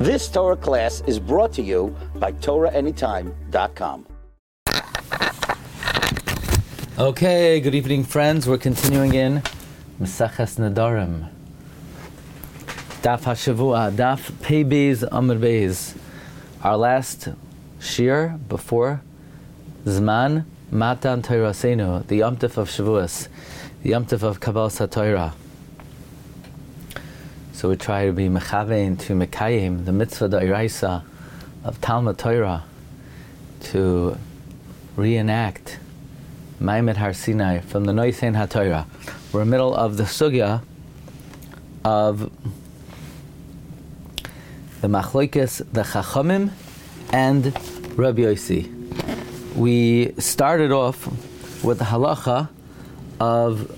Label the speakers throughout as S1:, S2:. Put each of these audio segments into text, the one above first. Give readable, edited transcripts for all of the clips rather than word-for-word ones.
S1: This Torah class is brought to you by TorahAnytime.com.
S2: Okay, good evening, friends. We're continuing in Maseches Nedarim. Daf HaShavua, Daf Pei Beis Amud Beis. Our last shir before Zman Matan Torasenu, the Yom Tov of Shavuos, the Yom Tov of Kabbalas HaTorah. So we try to be mechavein to mekayim, the mitzvah d'oraisa of Talmud Torah, to reenact Maimed Har Sinai from the Noisein HaTorah. We're in the middle of the sugya of the Machlokes, the Chachamim, and Rabbi Yossi. We started off with the halacha of,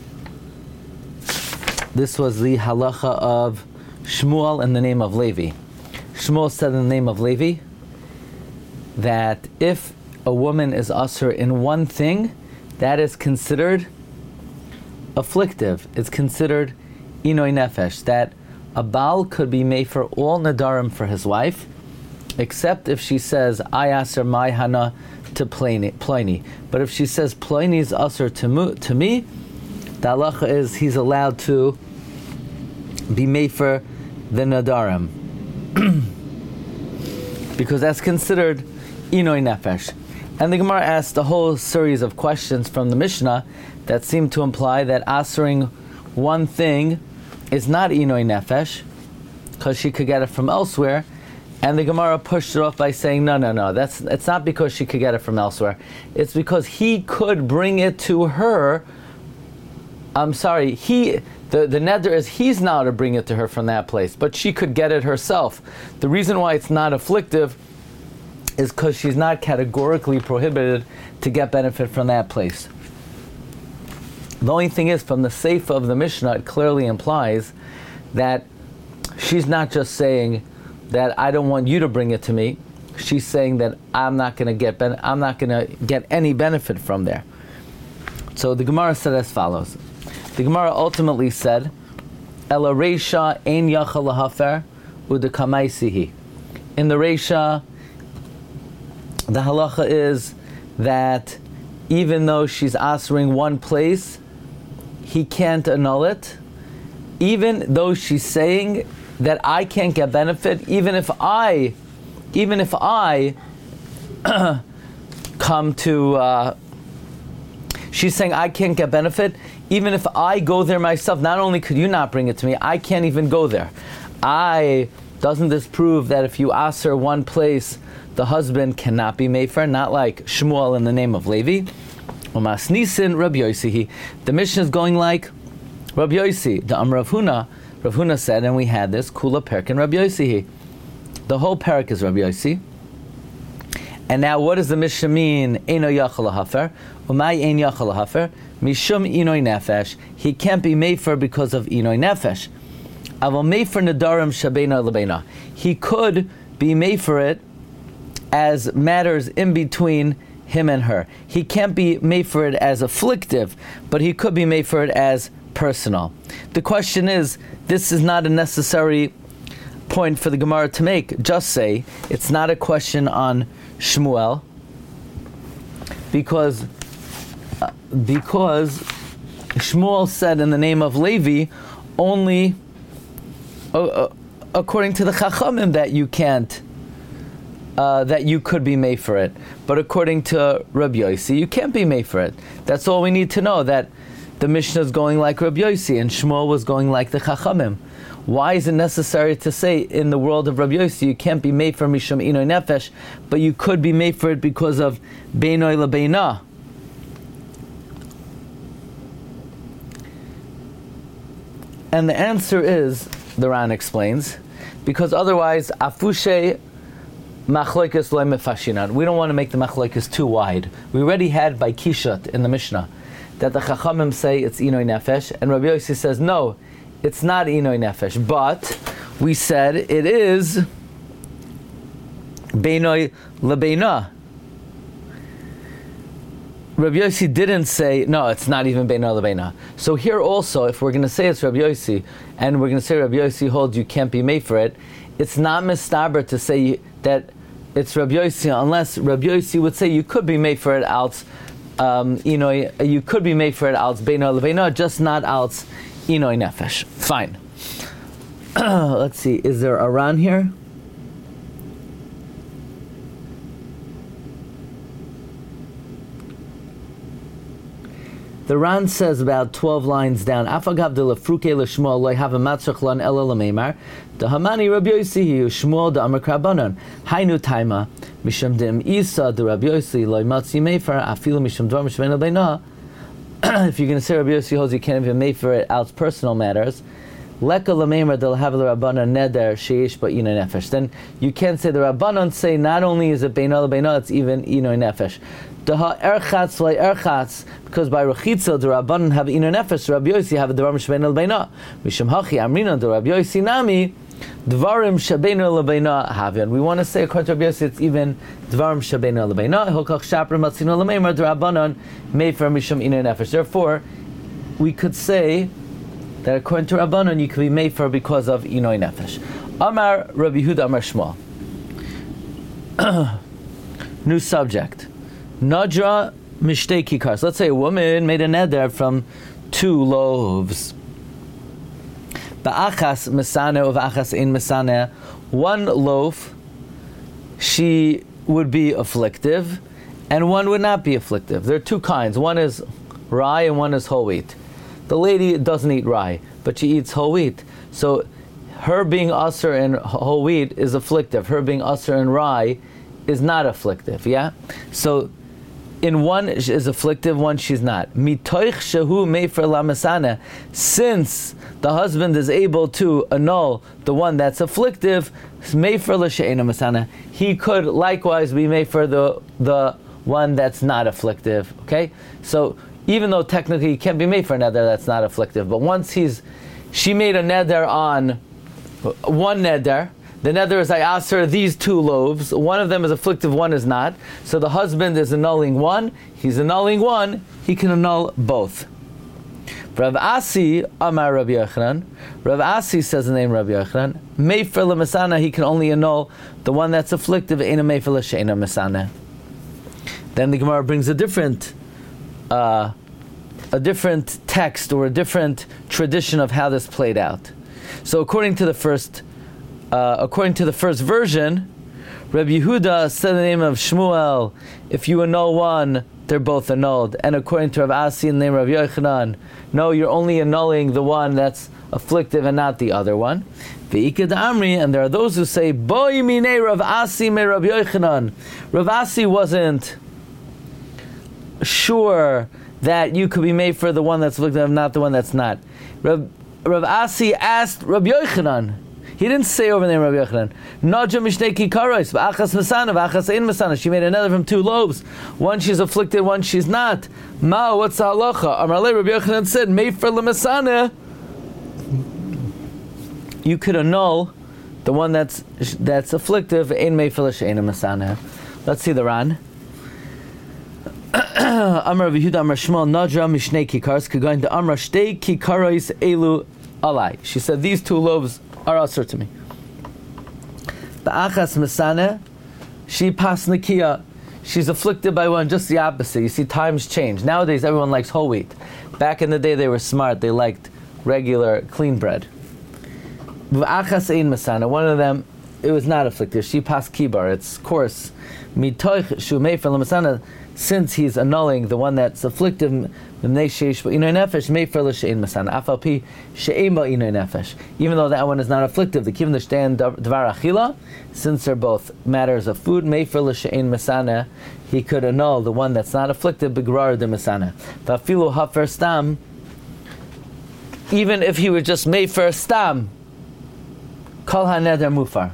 S2: this was the halacha of Shmuel in the name of Levi. Shmuel said in the name of Levi that if a woman is usher in one thing, that is considered afflictive. It's considered inoi nefesh, that a Baal could be made for all nadarim for his wife, except if she says, I aser my hana to Pliny. But if she says, Pliny is usher to me, the halacha is he's allowed to be made for the nadarim. Because that's considered inoi nefesh. And the Gemara asked a whole series of questions from the Mishnah that seem to imply that asering one thing is not inoi nefesh, because she could get it from elsewhere. And the Gemara pushed it off by saying, no, it's not because she could get it from elsewhere. It's because he could bring it to her. I'm sorry, the neder is he's now to bring it to her from that place, but she could get it herself. The reason why it's not afflictive is because she's not categorically prohibited to get benefit from that place. The only thing is, from the Seif of the Mishnah, it clearly implies that she's not just saying that I don't want you to bring it to me. She's saying that I'm not going to get any benefit from there. So the Gemara said as follows. The Gemara ultimately said, Ela Reisha ein yachal lahafer udekamaisihi. In the Reisha, the halacha is that even though she's answering one place, he can't annul it. Even though she's saying that I can't get benefit, even if I come to, she's saying I can't get benefit, even if I go there myself. Not only could you not bring it to me, I can't even go there. Doesn't this prove that if you ask her one place, the husband cannot be made for, not like Shmuel in the name of Levi? Umas Nisin Rabbi Yossi. The Mishnah is going like Rabbi Yossi. The Rav Huna said, and we had this, Kula Perk and Rabbi Yossi. The whole Perk is Rabbi Yossi. And now what does the Mishnah mean? Eino yachal lahafer. Umay ein yachal lahafer. Mishum inoi nefesh. He can't be made for because of inoi nefesh. Aval made for nadarim shabeina lebeina. He could be made for it as matters in between him and her. He can't be made for it as afflictive, but he could be made for it as personal. The question is, this is not a necessary point for the Gemara to make. Just say, it's not a question on Shmuel, because Shmuel said in the name of Levi, only according to the Chachamim that you can't, that you could be made for it. But according to Rabbi Yossi, you can't be made for it. That's all we need to know, that the Mishnah is going like Rabbi Yossi and Shmuel was going like the Chachamim. Why is it necessary to say in the world of Rabbi Yossi you can't be made for Mishum Inoi Nefesh, but you could be made for it because of Beinoi Lebeina? And the answer is, the Ran explains, because otherwise, Afushe Machlokes Lo Mefashinan. We don't want to make the Machlokes too wide. We already had by Kishat in the Mishnah that the Chachamim say it's Inoi Nefesh, and Rabbi Yossi says no, it's not Inoi Nefesh, but we said it is Beinoi Lebeina. Rabbi Yossi didn't say, no, it's not even Beinoi Lebeina. So here also, if we're going to say it's Rabbi Yossi, and we're going to say Rabbi Yossi holds you can't be made for it, it's not mistaber to say that it's Rabbi Yossi, unless Rabbi Yossi would say you could be made for it out. You could be made for it out beino lebeino, just not out inoi nefesh. Fine. Let's see. Is there a Ran here? The Ran says about 12 lines down. Afagav de lefruke leshmuel loy have a matzach lan ela lemeimar. The Hamani Rabbi Yossi hu Shmuel the Amar Krabanon Hainu Taima Mishum Dim Isa the Rabbi Yossi loy matzi mefer afilu Mishum Dvar Mishvein Lebeina. If you're going to say Rabbi Yossi holds you can't even make for it out personal matters, Leka Lameimer del have the Rabbanon Neder Sheish but Ino Nefesh. Then you can't say the Rabbanon say not only is it Beino Lebeina, it's even Ino Nefesh. Daha erchatz loy erchatz, because by Rechitza the Rabbanon have Ino Nefesh, Rabbi Yossi have a Dvar Mishvein Lebeina. Mishum Hachi Amrina the Rabbi Yossi Nami Dvarim Shabeinu Lebeina Havian. We want to say according to Rabbi Yossi it's even Dvarim Shabeinu Lebeina. Hokach Shapra Matzino Lameimer the Rabbanon Mefer Mishum Ino Nefesh. Therefore, we could say that according to Rabbanon you could be made for because of Inoi Nefesh. Amar Rabbi Yehuda Amar Shmuel. New subject. Nadra Mishtei Kikars. Let's say a woman made a neder from 2 loaves. Ba'achas Mesane of Achas in Mesane. 1 loaf she would be afflictive and 1 would not be afflictive. There are 2 kinds. One is rye and 1 is whole wheat. The lady doesn't eat rye, but she eats whole wheat. So her being usher in whole wheat is afflictive. Her being usher in rye is not afflictive, yeah? So in 1 is afflictive, 1 she's not. Mitoich shehu mefer lamesana. Since the husband is able to annul the one that's afflictive, mefer l'she'ena mesana, he could likewise be mefer the one that's not afflictive, okay? So even though technically he can't be made for a neder that's not afflictive, but once she made a neder on 1 neder, the neder is I asked her these 2 loaves, 1 of them is afflictive, 1 is not, so the husband is annulling 1, he's annulling 1, he can annul both. Rav Asi Amar Rabbi Yochanan, Rav Asi says the name Rabbi Yochanan, Mefer l'mesana, he can only annul the one that's afflictive, Eina mefer l'she'ena mesana. Then the Gemara brings a different text or a different tradition of how this played out. So according to the first version, Rabbi Yehuda said the name of Shmuel, if you annul 1, they're both annulled. And according to Rav Asi in the name of Rabbi Yochanan, no, you're only annulling the one that's afflictive and not the other one. Ve'ikad Amri, and there are those who say, Boi minei Rav Asi me Rabbi Yochanan. Rav Asi wasn't sure that you could be made for the one that's afflictive, not the one that's not. Rav Asi asked Rabbi Yochanan. He didn't say over the name of Rabbi Yochanan. Nadja mishnei kikaros, v'achas mesana, v'achas ein mesana. She made another from 2 loaves. 1 she's afflicted, 1 she's not. Ma, what's the halacha? Amar le, Rabbi Yochanan said, mefer l'mesana. You could annul the one that's afflictive, ein mefer l'she'ena mesana. Let's see the Ran. Amar Rabbi Yehuda Amar Shmuel Nadra mishnei kikaros kagoin de Amar shtei kikaros elu alai. She said these 2 loaves are usher to me. Ba'achas mesane, she pas nikia. She's afflicted by 1, just the opposite. You see, times change. Nowadays, everyone likes whole wheat. Back in the day, they were smart. They liked regular, clean bread. Ba'achas ein mesane. One of them, it was not afflicted. She pas kibar. It's coarse. Mitoich shumei for l'masana. Since he's annulling the one that's afflictive, even though that one is not afflictive, the kivin stand dvar achila, since they're both matters of food, he could annul the one that's not afflictive, begrar de mesana. Vafilu hafer stam, even if he were just mefer stam, kol haneder mufar.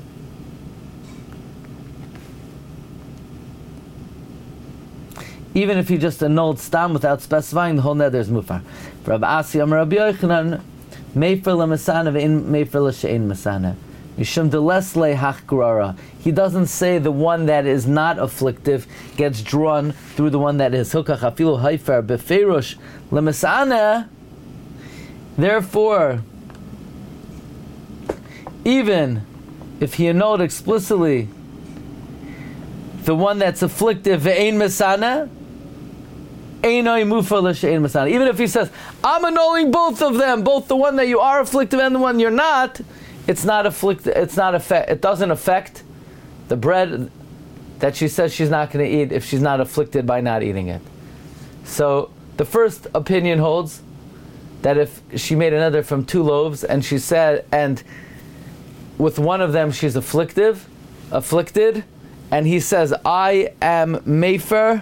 S2: Even if he just annulled stam without specifying, the whole neder is mufar. Rav Asi Amar Rabbi Yochanan, mefer l'masana ve'in mefer l'she'en masana. Mishum delesle hachgrara. He doesn't say the one that is not afflictive gets drawn through the one that is hilkach afilu haifer beferush l'masana. Therefore, even if he annulled explicitly the one that's afflicted, ve'ein mesana, einoi mufa l'she'ein mesana. Even if he says, I'm annulling both of them, both the one that you are afflicted and the one you're not, it's not afflicted. It doesn't affect the bread that she says she's not going to eat if she's not afflicted by not eating it. So the first opinion holds that if she made another from 2 loaves and she said, and with one of them she's afflicted, and he says, I am mefer,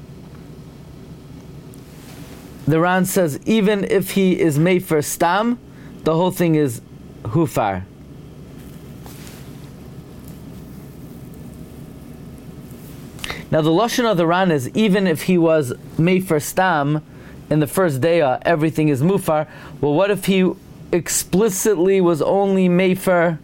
S2: the Ran says, even if he is mefer stam, the whole thing is hufar. Now the lashon of the Ran is, even if he was mefer stam in the first day, everything is mufar. Well, what if he explicitly was only mefer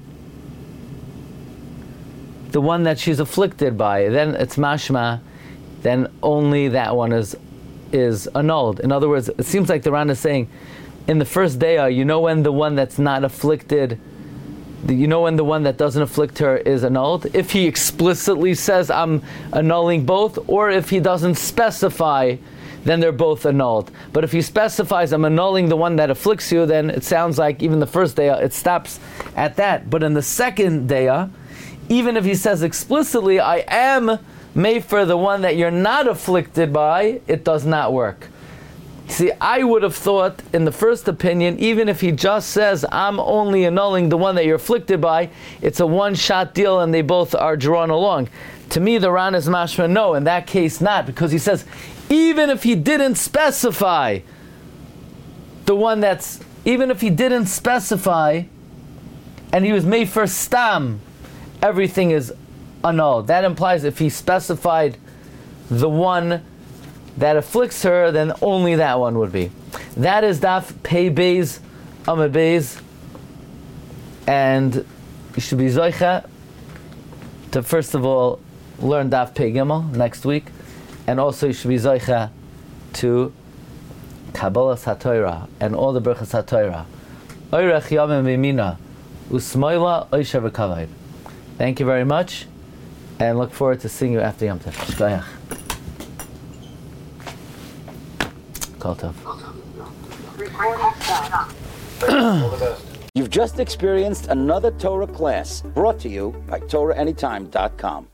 S2: the one that she's afflicted by? Then it's mashma, then only that one is annulled. In other words, it seems like the Ran is saying, in the first day, you know when the one that's not afflicted, you know when the one that doesn't afflict her is annulled? If he explicitly says, I'm annulling both, or if he doesn't specify, then they're both annulled. But if he specifies, I'm annulling the one that afflicts you, then it sounds like even the first day, it stops at that. But in the second day, even if he says explicitly, I am mefer the one that you're not afflicted by, it does not work. See, I would have thought, in the first opinion, even if he just says, I'm only annulling the one that you're afflicted by, it's a one-shot deal and they both are drawn along. To me, the Ran is mashma, no, in that case not, because he says, even if he didn't specify the one that's, even if he didn't specify, and he was made for stam, everything is annulled. That implies if he specified the one that afflicts her, then only that one would be. That is Daf Pei Beis Amud Beis, and you should be zoicha to first of all learn Daf Pei Gimel next week, and also you should be zoicha to Kabbalas HaTorah and all the Berachas HaTorah. Oirech Yamim V'Yamina Usmoila Oisher V'Kavod. Thank you very much, and look forward to seeing you after Yom Tov. Shkoyach. Kol Tov.
S1: You've just experienced another Torah class brought to you by TorahAnytime.com.